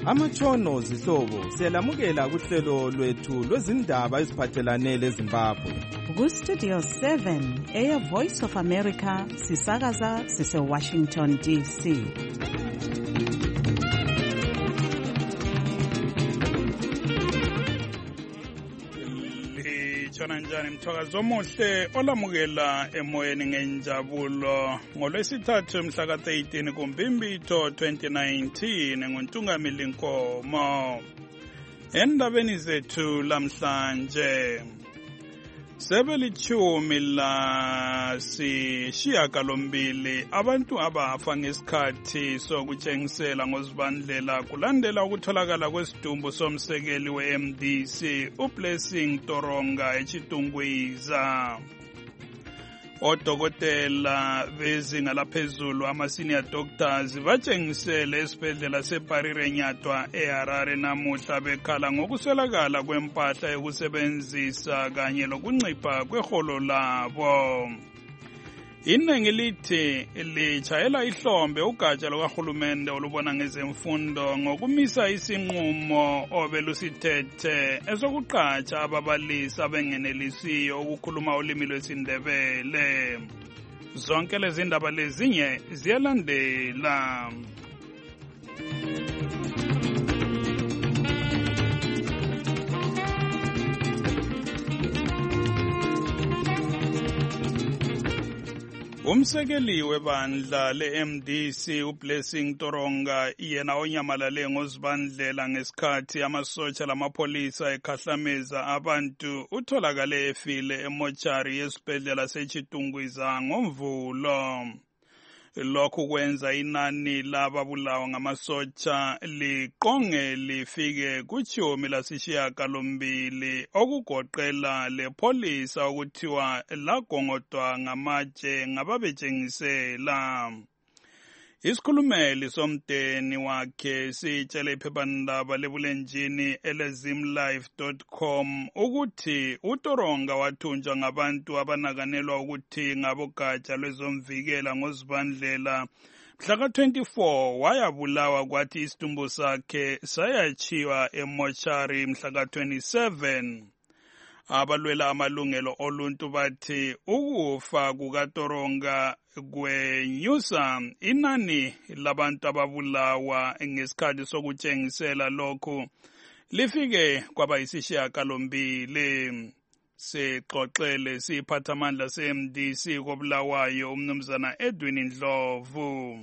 Amatshono zihlobo siyalamukela kuhlelo lwethu lwezindaba eziphathelane leZimbabwe. Ku-Studio 7 Air Voice of America sisakaza sise-Washington DC. Litshona njani mthwakazi omuhle olamukela emoyeni ngenjabulo ngolwesithathu mhla ka-13 kuMbimbithi 2019 nguNtungamili Nkomo. Endabeni zethu lamhlanje sebelithumi lasishiyagalombili abantu abafa ngesikhathi sokutshengisela ngozibandlela kulandela ukutholakala kwesidumbu somsekeli we-MDC uBlessing Toronga eChitungwiza. Odokotela bezinga laphezulu ama-senior doctors batshengisele esibhedlela seParire Nyatwa eHarare namuhla bekhala ngokuswelakala kwempahla yokusebenzisa kanye lokuncipha kweholo labo. Inengi lithi litshayela ihlombe ugatsha lukahulumende olubona ngezemfundo ngokumisa isinqumo obelusithethe esokuqhatsha ababalisi abengenelisiyo ukukhuluma ulimi lwesiNdebele. Zonke lezi ndaba lezinye ziyalandela. Umsekeli webandla le-MDC uBlessing Toronga yena onyamalale ngozibandlela ngesikhathi amasotsha lamapolisa ekhahlameza abantu utholakale efile emochari yesibhedlela seChitungwiza ngoMvulo. Lokhu kwenza inani lababulawa ngamasotsha liqonge lifike kuchumi lasishiyagalombili okugoqela lepolisa okuthiwa lagongodwa ngamatshe ngababetshengisela. Isikhulumeli somdeni wakhe sitshele iphephandaba lebulenjini elezimlife.com ukuthi uToronga wathunjwa ngabantu abanakanelwa ukuthi ngabogatsha lwezomvikela ngozibandlela mhla ka-24 wayabulawa kwathi isidumbu sakhe sayachiwa emochari mhla ka-27. Abalwela amalungelo oluntu bathi ukufa kukaToronga kwenyusa inani labantu ababulawa ngesikhathi sokutshengisela lokhu lifike kwaba yisishiyagalombili. Sixoxele siphathamandla se-MDC koBulawayo umnumzana Edwin Ndlovu.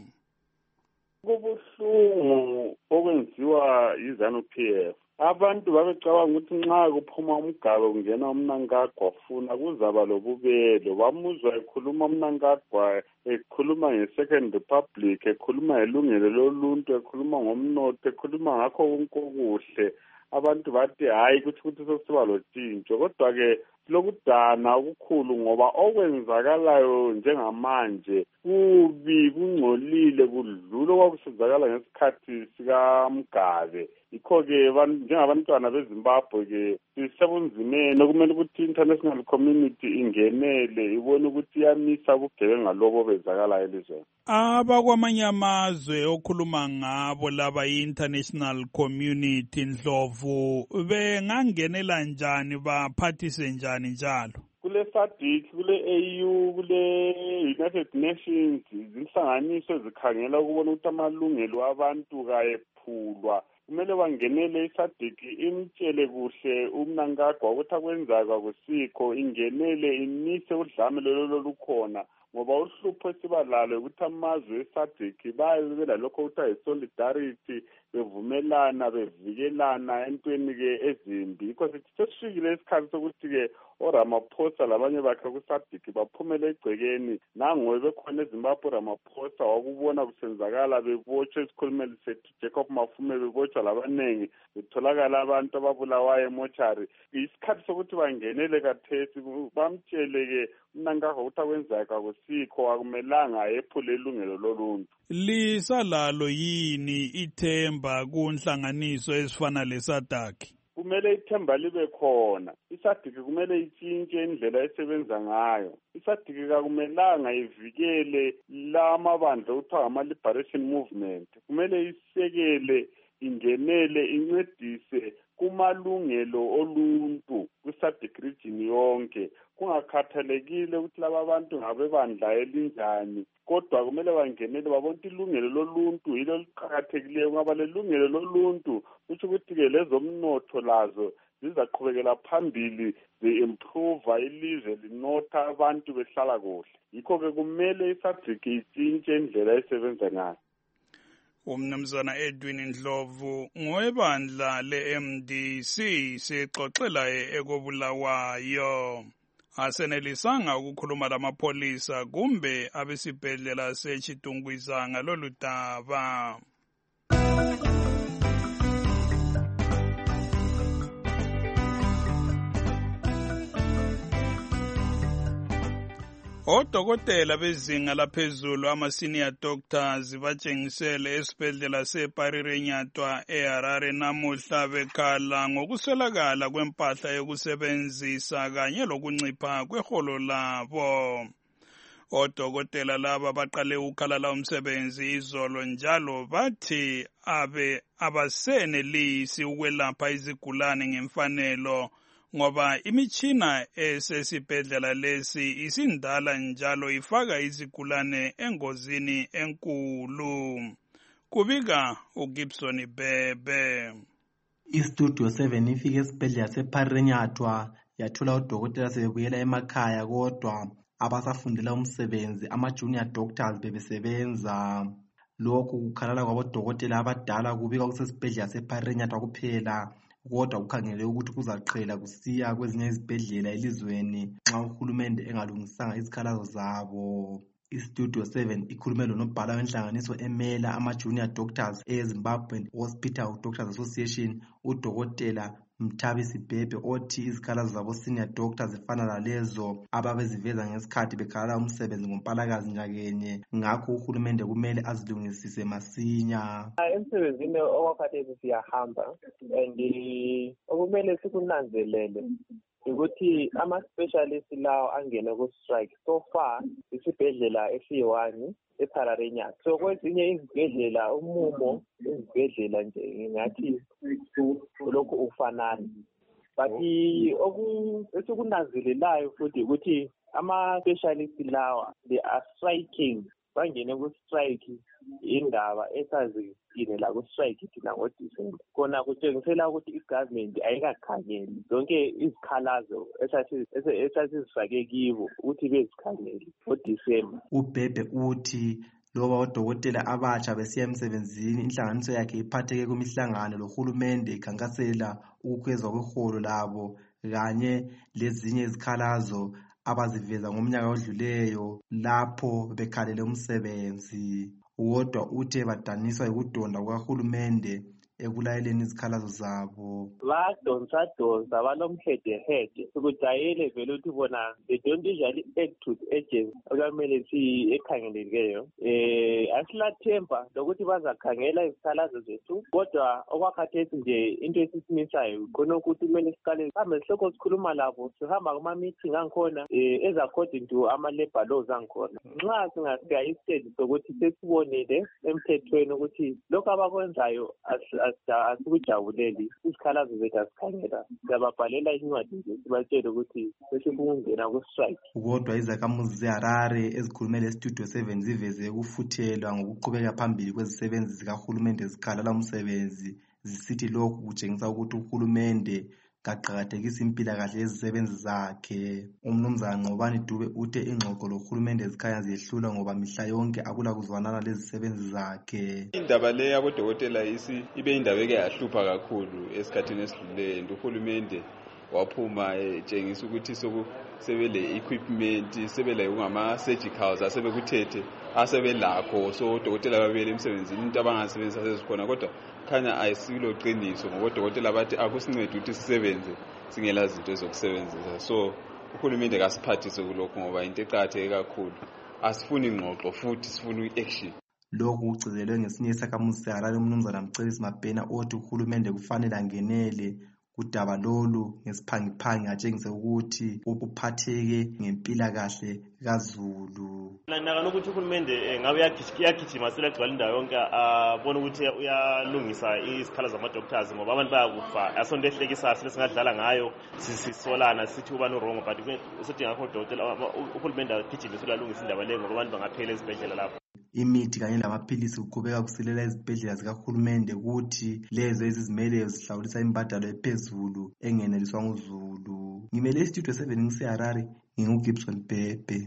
Kubuhlungu okwenziwa yiZANU-PF. Abantu babecabanga ukuthi nxa kuphuma umgaba kungena uMnangagwa funa kuzaba lobubelo. Bamuzwa ekhuluma uMnangagwa, ekhuluma nge-Second Republic, ekhuluma ngelungelo loluntu, ekhuluma ngomnotho, ekhuluma ngakho konke okuhle. Abantu bathi hayi ukuthi sesiba lotshintsho, kodwa-ke lokudana okukhulu ngoba okwenzakalayo njengamanje kubi, kungcolile, kudlula okwakusenzakala ngesikhathi sikaMgabe. Yikho-ke njengabantwana beZimbabwe-ke sisebunzimeni okumele ukuthi i-international community ingenele ibone ukuthi iyamisa ubugebenga lobo obenzakalayo elizweni. Abakwamanye amazwe okhuluma ngabo laba i-international community Ndlovu bengangenela njani baphathise njani njalo? Kule SADC, kule AU, kule United Nations zinhlanganiso ezikhangela ukubona ukuthi amalungelo abantu kayephulwa. Kumele bangenele iSADC imtshele kuhle uMnangagwa ukuthi akwenzaka akusikho, ingenele imise udlame lolo lukhona ngoba uhlupho esibalalo ukuthi amazwe eSADC baye lalokho kuthiwa yi-solidarity, bevumelana bevikelana entweni-ke ezimbi. Yikho sithi sesifikile isikhathi sokuthi-ke oRamaphosa labanye bakhe kuSADC baphumele egcekeni. Nangowe bekhona eZimbabwe uRamaphosa wakubona kusenzakala, bebotshwa isikhulumeli sethu Jacob Mafume, bebotshwa labanengi, betholakala abantu ababulawayo emochari. Isikhathi sokuthi bangenele kathesi bamtshele-ke uMnangagwa ukuthi akwenzeka akusikho, akumelanga ephule ilungelo loluntu. Lisalalo yini ithemba kunhlanganiso ezifana leSADC? Kumele ithemba libe khona. iSADC kumele itshintshe indlela esebenza ngayo. iSADC kakumelanga ivikele lamabandla okuthiwa ama-liberation movement. Kumele isekele ingenele incedise kumalungelo oluntu kwi-SADC region yonke, kungakhathalekile ukuthi laba bantu ngabebandla elinjani, kodwa kumele bangenele babone ilungelo loluntu yilo liqakathekileyo. Ngoba lelungelo loluntu kusho ukuthi-ke lezomnotho lazo zizaqhubekela phambili zi-improve ilizwe linotha abantu behlala kuhle. Yikho-ke kumele i-SADC itshintshe indlela esebenza ngayo. Umnumzana Edwin Ndlovu ngowebandla le-MDC sixoxela ekobulawayo. Asenelisanga ukukhuluma lamapholisa kumbe abesibhedlela seChitungwiza ngalolu daba. Odokotela bezinga laphezulu ama-senior doctors batshengisele esibhedlela seParirenyatwa eHarare namuhla bekhala ngokuswelakala kwempahla yokusebenzisa kanye lokuncipha kweholo labo. Odokotela laba baqale ukukhalala umsebenzi izolo njalo bathi abasenelisi ukwelapha izigulane ngemfanelo ngoba imitshina esesibhedlela lesi isindala njalo ifaka izigulane engozini enkulu. Kubika uGibson Bebe. Istudio 7 ifike esibhedlela seParirenyatwa yathola udokotela sebebuyela emakhaya, kodwa abasafundela umsebenzi ama-junior doctors bebesebenza. Lokhu kukhalala kwabodokotela abadala kubika kusesibhedlela seParirenyatwa kuphela, kodwa kukhangele ukuthi kuzaqhela kusiya kwezinye izibhedlela elizweni nxa uhulumende engalungisanga izikhalazo zabo. Istudio 7 ikhulume lonobhala wenhlanganiso emela ama-junior doctors eZimbabwe Hospital Doctors Association, udokotela Mthabisi Bhebhe, othi izikhalazo zabo senior doctors zifana lalezo ababeziveza ngesikhathi bekhalala umsebenzi ngoMpalakazi nyakenye, ngakho uhulumende kumele azilungisise masinya. Emsebenzini okwakhathesi siyahamba and okumele sikunanzelele ukuthi ama-specialist lawo angene ku-strike. So far isibhedlela esiyi-1 eParirenyatwa. So kwezinye izibhedlela umumo izibhedlela nje ngathi lokhu ufanana. But esikunanzelelayo futhi ukuthi ama-specialist lawa they are striking, bangene ku-strike indaba esazikine la ku-strike thina ngoDisemba. Kona kutshengisela ukuthi i-government ayikakhangeli zonke izikhalazo esasizifake kibo ukuthi bezikhangele ngoDisemba. uBhebhe uthi loba odokotela abatsha besiya emsebenzini, inhlanganiso yakhe iphatheke kumihlangano lohulumende ikhankasela ukukhwezwa kweholo labo kanye lezinye izikhalazo abaziveza ngomnyaka odluleyo lapho bekhalele umsebenzi. Kodwa uthe badaniswa yikudonda kukahulumende ekulayeleni izikhalazo zabo. Badonsa balomhedehede sikujayele vele ukuthi bona they don't usually act with agency okumele ekhangeleleyo. Asilathemba lokuthi bazakhangela izikhalazo zethu, kodwa okwakhathesi nje into esisimisayo khona ukuthi kumele siqale sihambe sihloko sikhuluma labo, sihamba kuma-meeting angikhona according to ama-labor laws angikhona. Nxa singafika istage sokuthi sesibonile emthethweni ukuthi lokhu abakwenzayo asikujabuleli, izikhalazo zethu asikhangela, siyababhalela incwadi nje sibatshele ukuthi besifuna ku-strike. Kodwa izakhamuzi zeHarare ezikhulume leStudio 7 ziveze ukufuthelwa ngokuqhubeka phambili kwezisebenzi zikahulumende zikhalala umsebenzi, zisithi lokhu kutshengisa ukuthi uhulumende kaqakathekisa impilakahle yezisebenzi zakhe. Umnumzana Nqobani Dube uthe ingxoxo lohulumende zikhanya ziyehlula ngoba mihla yonke akula kuzwanana lezisebenzi zakhe. Indaba le yabodokotela ibe indaba eke yahlupha kakhulu esikhathini esidluleyo. Uhulumende waphuma etshengisa ukuthi sebele equipment, sebele ngama-surgicals asebekuthethe asebelakho, so odokotela babele emsebenzini into abangasebenzisa sezikhona, kodwa khanya ayisilo qiniso ngoba odokotela bathi akusincede ukuthi sisebenze singela zinto zokusebenzisa. So uhulumende kasiphathise kulokho ngoba into eqakatheke kakhulu. Asifuni ingxoxo futhi sifuna i-action. Lokhu kugcizelwe ngesinye isakhamuzi seHarare umnumzana Mcebisi Mabhena othi uhulumende kufanele angenele udaba lolu ngesiphangiphangi atshengise ukuthi uphatheke ngempilakahle kaZulu. Nakana ukuthi uhulumende ngabe uyagijima selagcwala indawo yonke abona ukuthi uyalungisa izikhala zama-doctors ngoba abantu bayakufa asonto ehlekisa singadlala ngayo sisolana sithi ubani urongo but usedinga kho udokotela uhulumende agijimise uyalungisa indaba leyo ngoba abantu bangaphela ezibhedlela lapho. Imithi kanye lamaphilisi kuqhubeka kusilela ezibhedlela zikahulumende ukuthi lezo ezizimeleyo zihlawulisa imbadalo ephezulu engeneliswa nguZulu. Ngimele istudio 7 ngiseHarare, nginguGibson Bhebhe.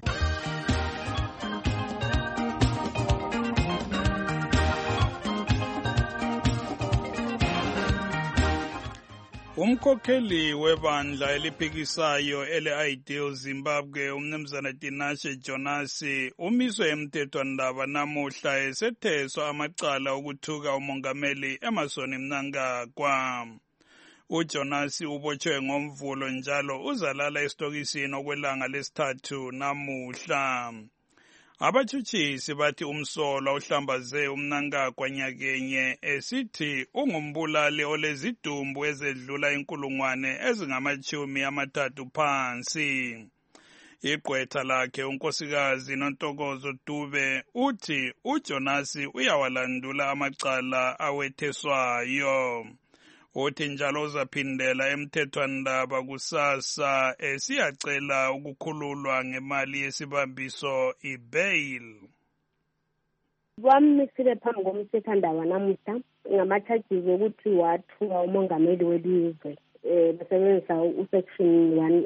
Umkhokheli webandla eliphikisayo ele-Ideal Zimbabwe umnumzana Tinashe Jonasi umiswe emthethwandaba namuhla esetheswa amacala okuthuka umongameli Emmerson Mnangagwa. uJonasi ubotshwe ngomvulo njalo uzalala esitokisini okwelanga lesithathu namuhla. Abatshutshisi bathi umsolwa uhlambaze uMnangagwa nyakenye esithi ungumbulali olezidumbu ezedlula 130 phansi. Igqwetha lakhe unkosikazi Nontokozo Dube uthi uJonasi uyawalandula amacala awetheswayo. Uthi njalo uzaphindela emthethwandaba kusasa esiyacela ukukhululwa ngemali yesibambiso ibail. Wamisile phambi komthethwandaba namuhla ngama-charges ukuthi wathuka umongameli welizwe besebenzisa usection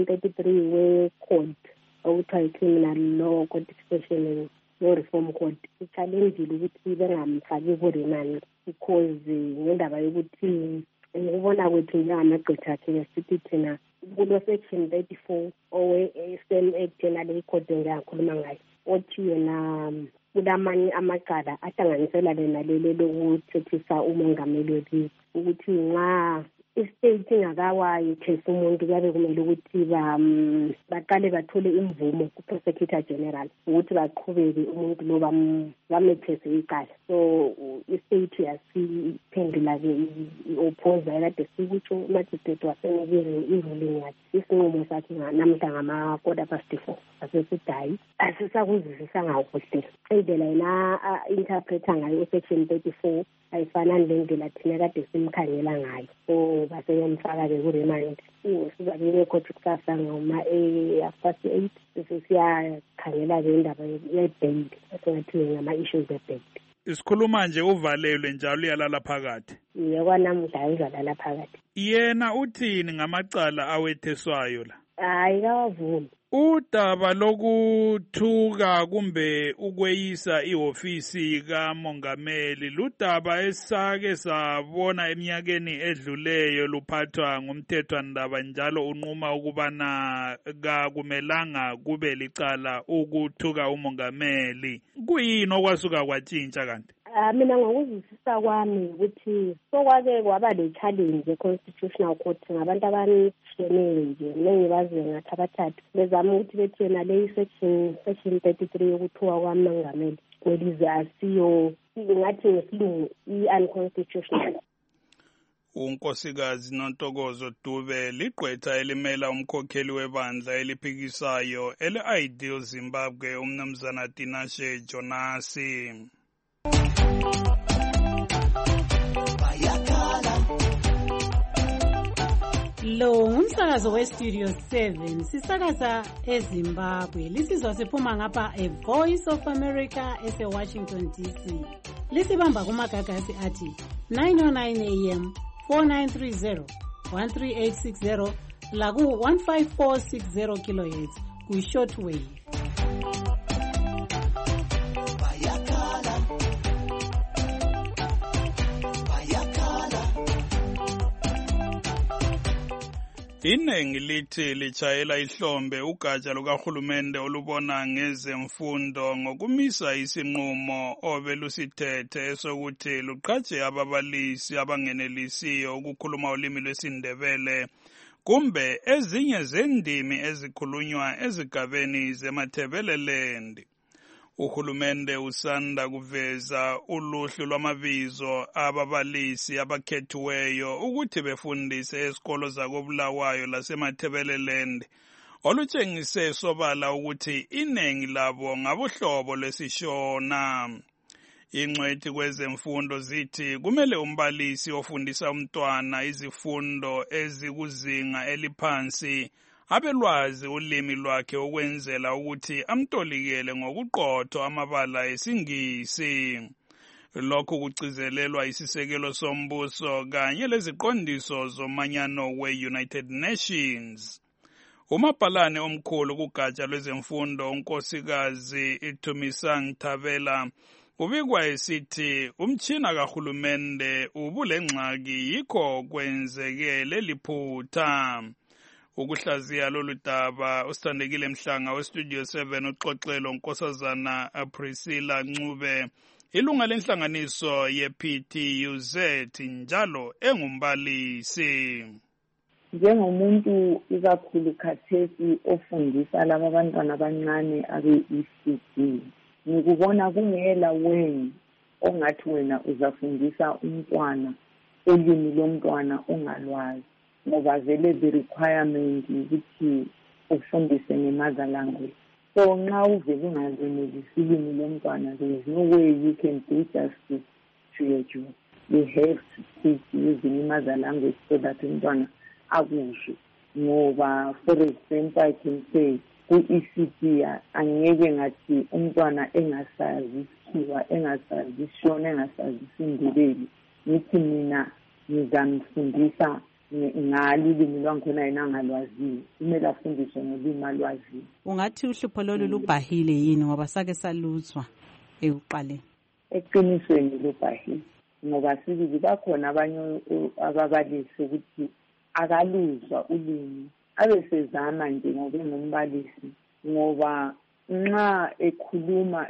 33 we-code okuthiwa i-criminal law codification no reform code. Ichallenjile ukuthi bengamfaki ku-remand because ngendaba yokuthi ukubona kwethu njengamagqwetha akhe sithi thina kulo section 34 owe-SAM Act nale code ngiyakhuluma ngayo othi yena kulamanye amacala ahlanganisela lena lelo lokuthethisa umongameli welizwe ukuthi nxa istate ingakawayithesa umuntu kuyabe kumele ukuthi baqale bathole imvumo ku-prosecutor general ukuthi baqhubeke umuntu lo bamethese icala. So istate yasiphendula-ke i-opposer ekade sikutsho umajistrate wasenikeze iruling yakhe. Isinqumo sakhe namuhla ngama-4:04 asesidayi asisakuzwisisanga kuhle indlela yena interpreta ngayo section 34 ayifanani lendlela thina kade simkhangela ngayo. So basebemfaka-ke ku-remand sizabe court kusasa ngama-8 bese siyakhangela-ke indaba ye-bail esingathiwe ngama-issues e-bail. Isikhuluma nje uvalelwe njalo uyalala phakathi. Kwanamuhla uzalala phakathi. Yena uthini ngamacala awetheswayo la? Hayi kawavumi. Udaba lokuthuka kumbe ukweyisa ihofisi kamongameli ludaba esake sabona eminyakeni edluleyo luphathwa ngumthethwandaba njalo unquma ukubana kakumelanga kube licala ukuthuka umongameli. Kuyini okwasuka kwatshintsha kanti? Mina ngokuzwisisa kwami ukuthi sokwake kwaba le-challenge e-Constitutional Court ngabantu abanishiyeneyo nje nengibaziwe ngathi abathathu bezama ukuthi bethi yena le section 33 yokuthuka kwamongameli welizwe asiyo ngathi ngesilungu i-unconstitutional. Unkosikazi Nontokozo Dube ligqwetha elimela umkhokheli webandla eliphikisayo ele-Ideal Zimbabwe umnumzana Tinashe Jonasi. Lo ngumsakazo westudio 7 sisakaza eZimbabwe lisizwa siphuma ngapha Voice of America ese-Washington DC. Lisibamba kumagagasi athi 909 AM 4930 13860 laku 15460 kHz ku-shortwave. Inengi lithi litshayela ihlombe ugatsha lukahulumende olubona ngezemfundo ngokumisa isinqumo obelusithethe esokuthi luqhatshe ababalisi abangenelisiyo ukukhuluma ulimi lwesiNdebele kumbe ezinye zendimi ezikhulunywa ezigabeni zeMathebeleland. Uhulumende usanda kuveza uluhlu lwamabizo ababalisi abakhethiweyo ukuthi befundise esikolo zakoBulawayo laseMatabeleland, olutshengise sobala ukuthi iningi labo ngabohlobo lwesishona. Ingcwethi kwezemfundo zithi kumele umbalisi ofundisa umntwana izifundo ezikuzinga eliphansi abelwazi ulimi lwakhe ukwenzela ukuthi amtolikele ngokuqotho amabala esiNgisi. Lokhu kucizelelwa isisekelo sombuso kanye leziqondiso zomanyano we-United Nations. Umabhalane omkhulu kugatsha lwezemfundo unkosikazi Itumisang Thabela ubikwa esithi umtshina kahulumende ubulengxaki yikho kwenzeke leliphutha. Ukuhlaziya lolu daba usithandekile Mhlanga weStudio 7 uxoxelo Nkosazana Priscilla Ncube, ilunga lenhlanganiso ye-PTUZ njalo engumbalisi. Njengomuntu ikakhulu khathesi ofundisa laba bantwana abancane abe-ECD, ngikubona kungela weni ongathi wena uzafundisa umntwana ulimi lomntwana ongalwazi, ngoba vele the requirement ukuthi ufundise nge-mother language. So nxa uvele ungazenelisi ulimi lomntwana, there is no way you can do justice to your job. You have to speak using i-mother language so that umntwana akusho. Ngoba for example I can say ku-ECD angeke ngathi umntwana engasazi isikhiwa, engasazi ishona, engasazi isindebele, ngithi mina ngizamfundisa ngalo ulimi lwankhona yena angalwaziyo, kumele afundiswe ngolimi alwaziyo. Ungathi uhlupho lolu lubhahile yini ngoba sake saluzwa ekuqaleni? Eqinisweni lubhahile, ngoba sibili bakhona abanye ababalisi ukuthi akaluzwa ulimi abesezama nje ngoba engumbalisi, ngoba nxa ekhuluma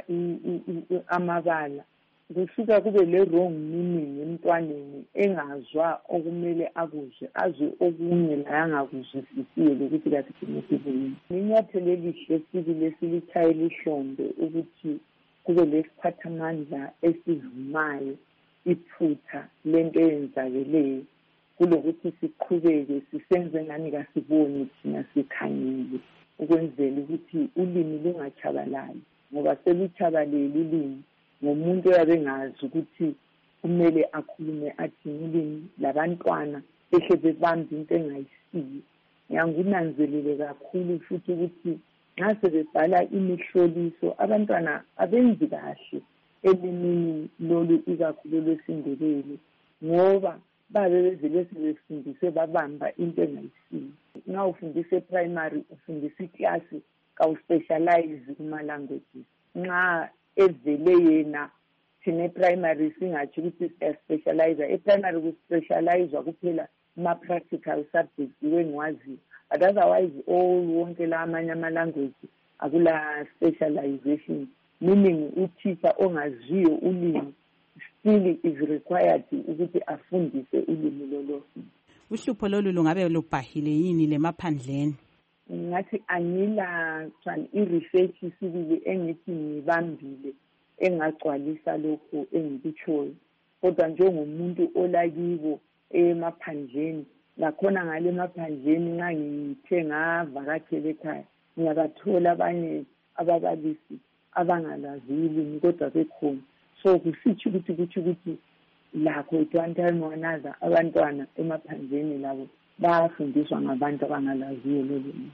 amabala kusuka kube le wrong meaning emntwaneni engazwa okumele akuzwe, azwe okunye la angakuzwisisiyo lokuthi kathi kunekubuyini. Inyathelo elihle sibili esilitshayela ihlombe ukuthi kube lesiphathamandla esivumayo iphutha lento eyenzakeleyo, kulokuthi siqhubeke sisenze ngani kasiboni thina sikhangile, ukwenzela ukuthi ulimi lungatshabalali, ngoba selutshabalele ulimi ngomuntu oyabe ngazi ukuthi kumele akhulume athi ulimi labantwana ehle bebambe into engayisiyo. Ngiyangunanzelele kakhulu futhi ukuthi nxa sebebhala imihloliso abantwana abenzi kahle elimini lolu ikakhulu lwesindebele, ngoba babe bezele sebefundise babamba into engayisiyo. Nxa ufundise primary ufundisa iklasi kawuspecialize kuma-languages. Nxa evele yena thina primary singathi ukuthi specializer e-primary kuspecializwa kuphela ma-practical subjects wengiwaziyo, but otherwise all wonke la amanye ama-language akula specialization, meaning uthisha ongaziyo ulimi still is required ukuthi afundise ulimi lolo. Uhlupho lolu lungabe lubhahile yini lemaphandleni? Ngathi angila i-research sibili engithi ngibambile engagcwalisa lokho engikutshoyo, kodwa njengomuntu olakibo emaphandleni, lakhona ngale maphandleni nxa ngithe ngavakatshela ekhaya ngiyabathola abanye ababalisi abangalazi ulimi kodwa bekhona. So kusitsho ukuthi lakho at one time or another abantwana emaphandleni labo bayafundiswa ngabantu abangalaziyo lolu.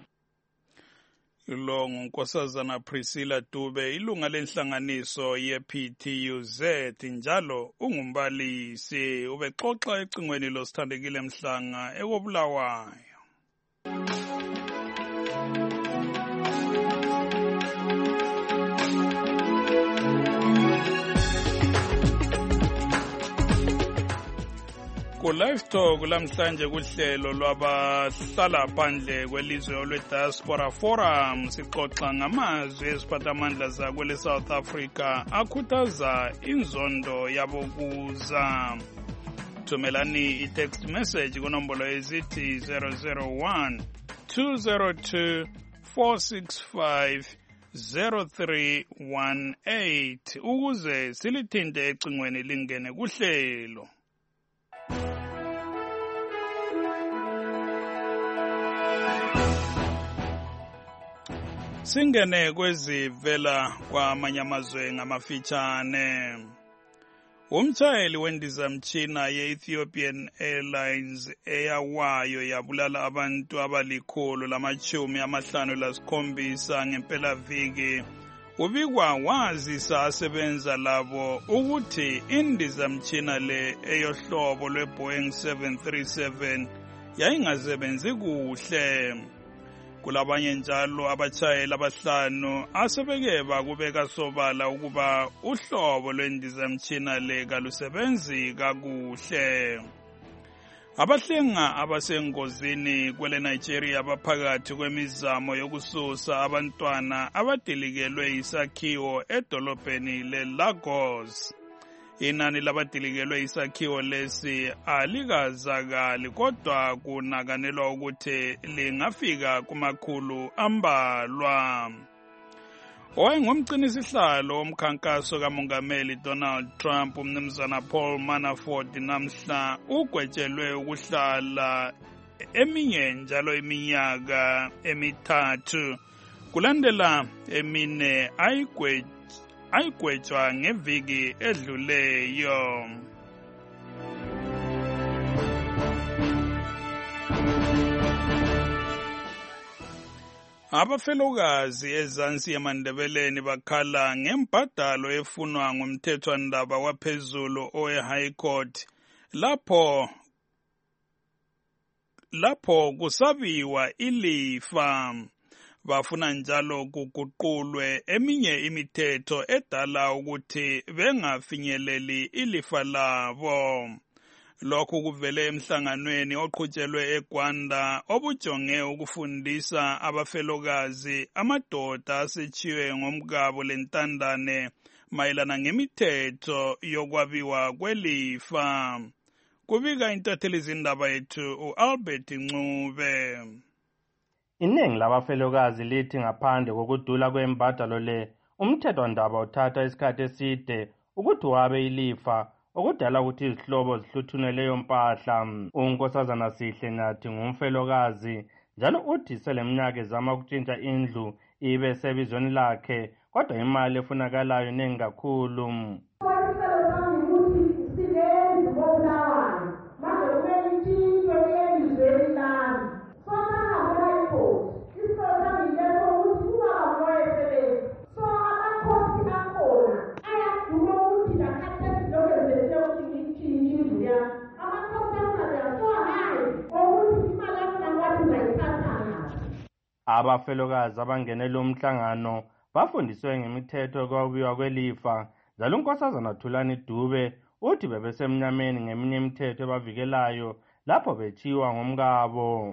Lo ngunkosazana Priscilla Dube, ilunga lenhlanganiso ye-PTUZ njalo ungumbalisi, ubexoxa ecingweni losithandekile Mhlanga ekoBulawayo. Ku-Live Talk lamhlanje kuhlelo lwabahlala phandle kwelizwe olwe-Diaspora Forum sixoxa ngamazwi eziphathamandla zakwele South Africa akhuthaza inzondo yabokuza. Thumelani i-text message kunombolo ezithi 001 202 465 0318 ukuze silithinte ecingweni lingene kuhlelo. Singene kwezivela kwamanye amazwe ngamafitshane. Umtshayeli wendizamtshina ye-Ethiopian Airlines eyawayo yabulala abantu abali157 ngempelaviki. Ubikwa wazisa asebenza labo ukuthi indizamtshina le eyohlobo lwe-Boeing 737 yayingasebenzi kuhle. Kulabanye njalo abatshayeli abahlanu asebeke bakubeka sobala ukuba uhlobo lwendizamtshina le kalusebenzi kakuhle. Abahlenga abasengozini kwele Nigeria baphakathi kwemizamo yokususa abantwana abadilikelwe isakhiwo edolobheni leLagos. Inani labadilikelwe isakhiwo lesi alikazakali kodwa kunakanelwa ukuthi lingafika kumakhulu ambalwa. Owayengumgcinisihlalo womkhankaso kamongameli Donald Trump umnumzana Paul Manafort namhla ugwetshelwe ukuhlala eminye njalo iminyaka emithathu kulandela emine ayigwetshwa ngeviki edluleyo. Abafelokazi ezansi yamandebeleni bakhala ngembhadalo efunwa ngumthethwandaba waphezulu owe-High Court lapho kusabiwa ilifa. Bafuna njalo kuguqulwe eminye imithetho edala ukuthi bengafinyeleli ilifa labo. Lokhu kuvele emhlanganweni oqhutshelwe eGwanda obujonge ukufundisa abafelokazi amadoda asetshiwe ngomkabo lentandane mayelana ngemithetho yokwabiwa kwelifa. Kubika intatheli zindaba yethu uAlbert Ncube. Iningi labafelokazi lithi ngaphandle kokudula kwembadalo le umthethwandaba uthatha isikhathi eside ukuthi wabe ilifa okudala ukuthi izihlobo zihluthune leyo mpahla. Unkosazana Sihle Nathi ngumfelokazi njalo uthi seleminyaka ezama ukutshintsha indlu ibe sebizweni lakhe kodwa imali efunakalayo iningi kakhulu. Abafelokazi abangenele umhlangano bafundiswe ngemithetho yokwabiwa kwelifa njalo unkosazana Thulani Dube uthi bebesemnyameni ngeminye imithetho ebavikelayo lapho betshiwa ngomkabo.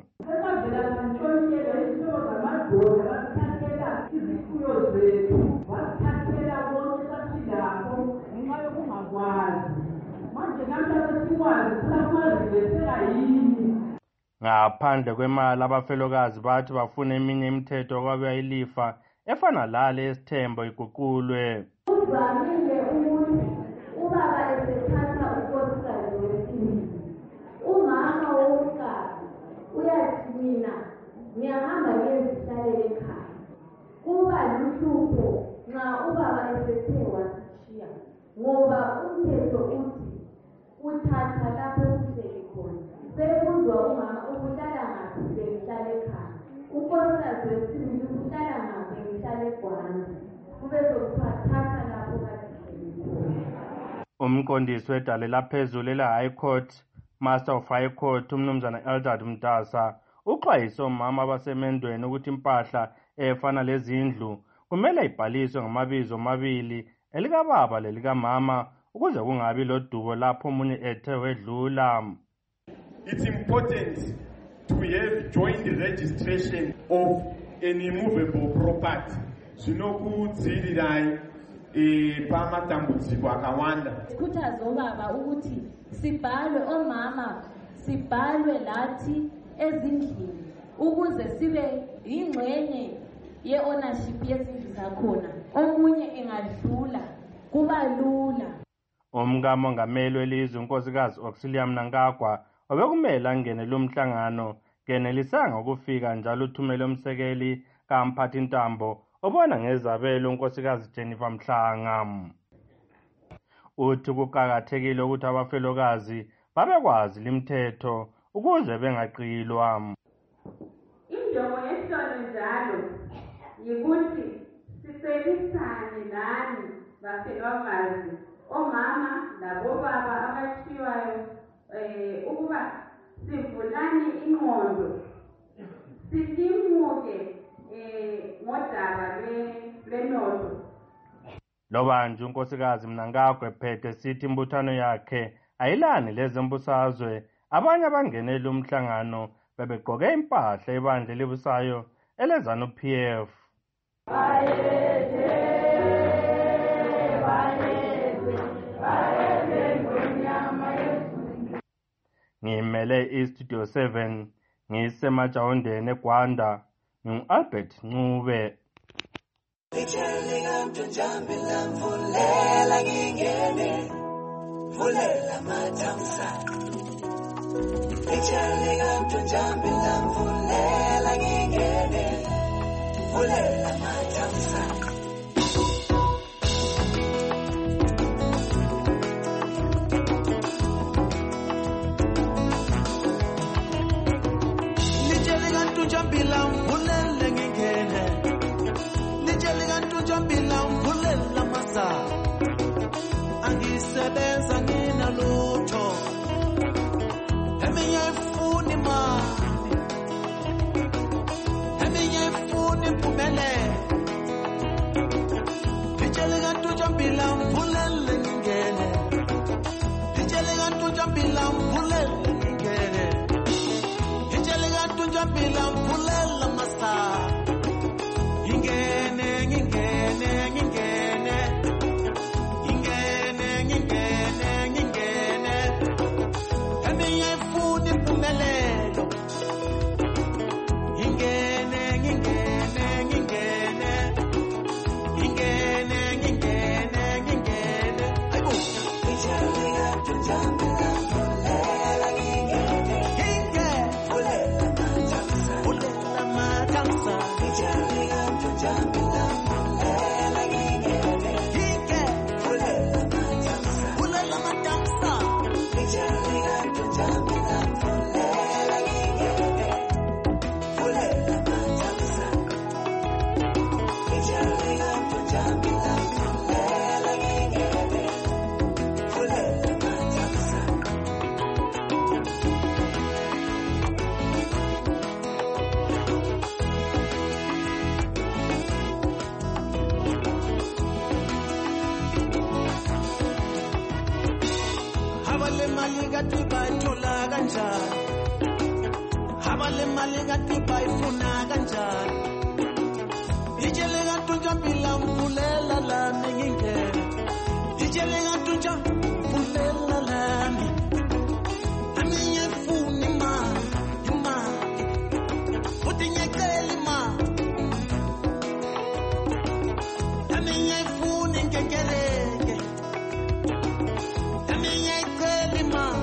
Ngaphandle kwemali abafelokazi bathi bafuna eminye imithetho yokwabiwa ilifa efana lale esithembo iguqulwe. Kuvamile ukuthi ubaba esethatha unkosikazi wesibili, umama womkazi uyathi mina ngiyahamba ngiyezihlalele ekhaya. Kuba luhlupho nxa ubaba esethe wasishiya ngoba umthetho uthi uthatha lapho kuhleli khona. Sekuzwa umama ukuhlala ngaphi ngihlale ekhaya. Unkosikazi wesibili ukuhlala ngaphi ngihlale eGwanda. Kube sokuthatha lapho kahleli khona. Umqondisi wedale laphezulu le-High Court, Master of High Court umnumzana Eldad Mtasa uxwayise omama abasemendweni ukuthi impahla efana lezindlu kumele ibhaliswe ngamabizo amabili elikababa lelikamama ukuze kungabi lodubo lapho umunye ethe wedlula. It's important to have joint registration of an immovable property. Zvinokudzivirai pamatambudziko akawanda. Sikhuthaza obaba ukuthi sibhalwe omama, sibhalwe lathi ezindlini ukuze sibe ingxenye ye-ownership yezindlu zakhona, omunye engadlula kuba lula. Umkamongameli welizwe unkosikazi Auxilium Mnangagwa obekumele angene lo mhlangano kenelisanga ukufika njalo uthumele umsekeli kaMphathi Ntambo obona ngezabelo unkosikazi Jennifer Mhlanga. Uthi kuqakathekile ukuthi abafelokazi babekwazi limithetho ukuze bengaqilwa. Injongo yesonto njalo yikuthi siselisane nani bafelokazi, omama labobaba abathiwayo, ukuba sivulane ingqondo, sitimuke ngodaba lwenotho. Loba nje unkosikazi Mnangagwa ephethe sithi imbuthano yakhe ayilani lezembusazwe, abanye abangenele umhlangano bebegqoke impahla ebandla elibusayo elezanu PF. Ngimele iStudio 7 ngisemajawondeni eGwanda, ngingu-Albert Ncube. Vulela ngingene, vulela matamsa. Echale kanto njambi vulela ngingene, vulela matamsa. Lijele kanto njambi vulela ngingene. Vulela masa, angisebenza ngina lutho, eminye ifuni mali, eminye ifuni impumelelo. Lijele kanto njambila vulele ngingene, lijele kanto njambila vulele ngingene, lijele kanto njambila vulela masa. Habale mali gati baifuna kanjani, ijele gatunja bila mpulela la mingine, ijele gatunja mpulela la mi, aminye funi ma, utinye keli ma, aminye funi ngegerege, aminye keli ma.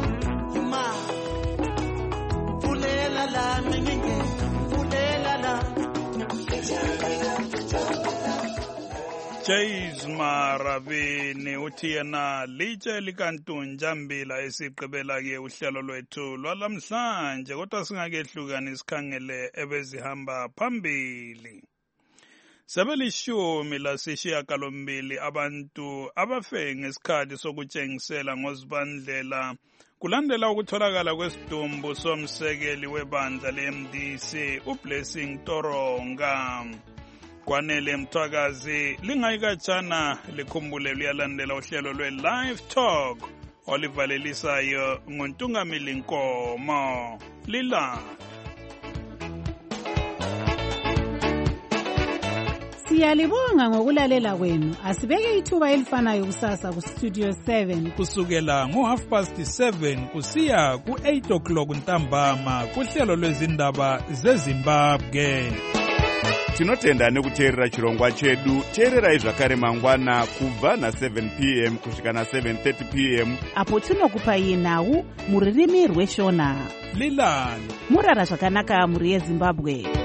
Jays Maravini uthi yena litshe likantunjambila esigqibela ke uhlelo lwethu lwalamhlanje, kodwa singakehlukani sikhangele ebezihamba phambili. Sebelishumi lasishiyagalombili abantu abafe ngesikhathi sokutshengisela ngozibandlela kulandela ukutholakala kwesidumbu somsekeli webandla le-MDC uBlessing Toronga. Kwanele Mthwakazi lingayikatshana likhumbule luyalandela uhlelo lwe-Live Talk olivalelisayo nguNtungamili Nkomo. Lila Siyalibonga ngokulalela kwenu. Asibeke ithuba elifanayo kusasa ku Studio 7 kusukela ngo7:30 kusiya ku8 o'clock ntambama kuhlelo lwezindaba zeZimbabwe. tinotenda nekuteerera chirongwa chedu. Teererai zvakare mangwana kubva na7 p.m. kusvika na7:30 p.m. apo tinokupai nhau muririmi rweshona. Lilani murara zvakanaka muri yeZimbabwe.